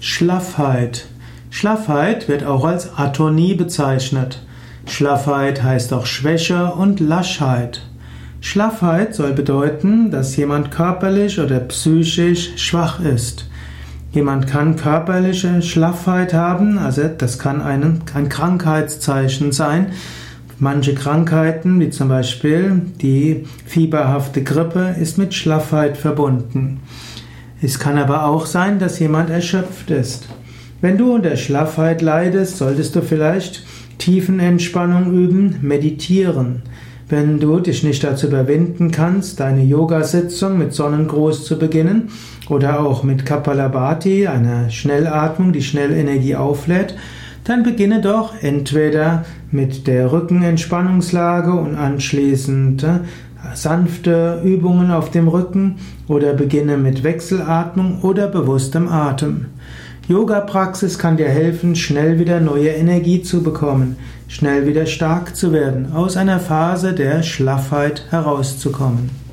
Schlaffheit. Schlaffheit wird auch als Atonie bezeichnet. Schlaffheit heißt auch Schwäche und Laschheit. Schlaffheit soll bedeuten, dass jemand körperlich oder psychisch schwach ist. Jemand kann körperliche Schlaffheit haben, also das kann ein Krankheitszeichen sein. Manche Krankheiten, wie zum Beispiel die fieberhafte Grippe, ist mit Schlaffheit verbunden. Es kann aber auch sein, dass jemand erschöpft ist. Wenn du unter Schlaffheit leidest, solltest du vielleicht Tiefenentspannung üben, meditieren. Wenn du dich nicht dazu überwinden kannst, deine Yoga-Sitzung mit Sonnengruß zu beginnen oder auch mit Kapalabhati, einer Schnellatmung, die schnell Energie auflädt, dann beginne doch entweder mit der Rückenentspannungslage und anschließend sanfte Übungen auf dem Rücken oder beginne mit Wechselatmung oder bewusstem Atem. Yoga-Praxis kann dir helfen, schnell wieder neue Energie zu bekommen, schnell wieder stark zu werden, aus einer Phase der Schlaffheit herauszukommen.